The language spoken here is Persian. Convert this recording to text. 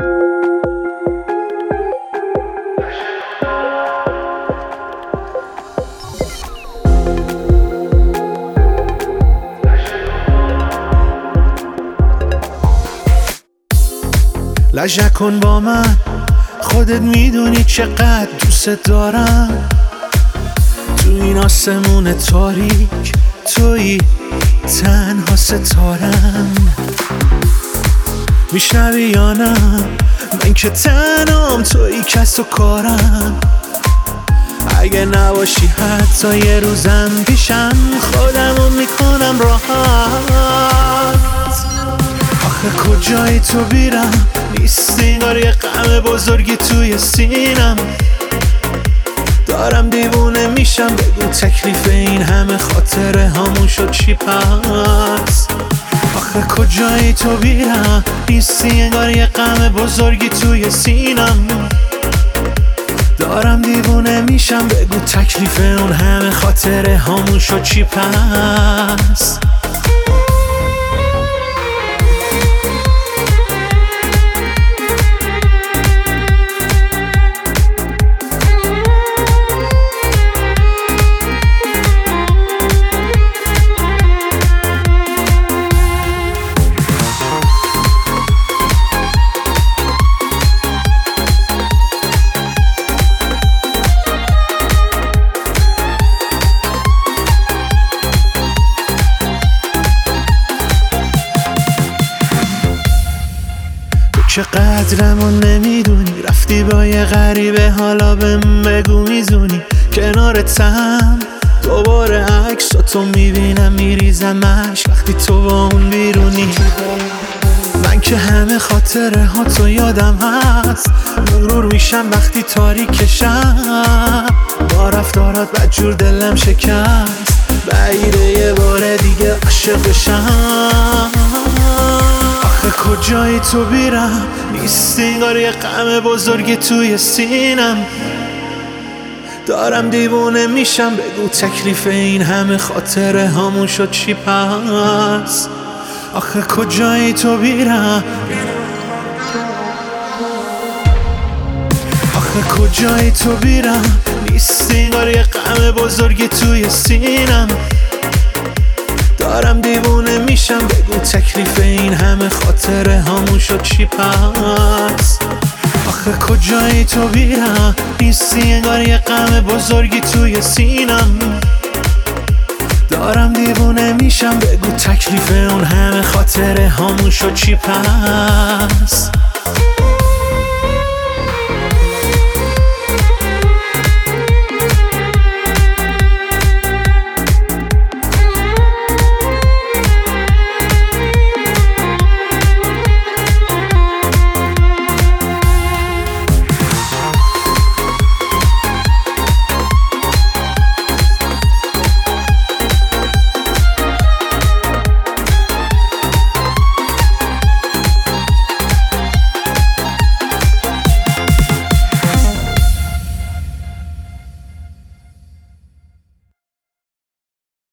لجه کن با من، خودت میدونی چقدر دوست دارم. تو این آسمون تاریک تویی تنها ستارم. میشنوی یا نه؟ من که تنهام، تویی کس و کارم. اگه نباشی حتی یه روزم پیشم، خودمو میکنم راحت. آخه کجایی تو بیرم؟ نیست انگار یه غم بزرگی توی سینم. دارم دیوونه میشم، بگو تکلیف این همه خاطره هامون شد چی پس؟ آخه کجایی تو بیرم؟ نیست انگار یه غم بزرگی توی سینم. دارم دیوونه میشم، بگو تکلیف اون همه خاطره هامون شد چی پس؟ چه قدرمو نمیدونی، رفتی با یه غریبه، حالا بهم بگو میزونی کنارتم. دوباره عکساتو میبینم میریزم عشق وقتی تو با اون بیرونی. من که همه خاطره ها تو یادم هست، مرور میشم وقتی تاریک شب. با رفتارات بدجور دلم شکست، بعیده یه بار دیگه عاشق بشم. آخه کجایی تو بیرم؟ نیست انگار یه غم بزرگی توی سینم. دارم دیوونه میشم، بگو تکلیف این همه خاطره هامون شد چی پس؟ آخه کجایی تو بیرم؟ آخه کجایی تو بیرم؟ نیست انگار یه غم بزرگی توی سینم. دارم دیوونه میشم، بگو تکلیف این همه خاطره هامون شد چی پس؟ آخه کجایی تو بیرم؟ نیستی انگار یه غم بزرگی توی سینم. دارم دیوونه میشم، بگو تکلیف اون همه خاطره هامون شد چی پس؟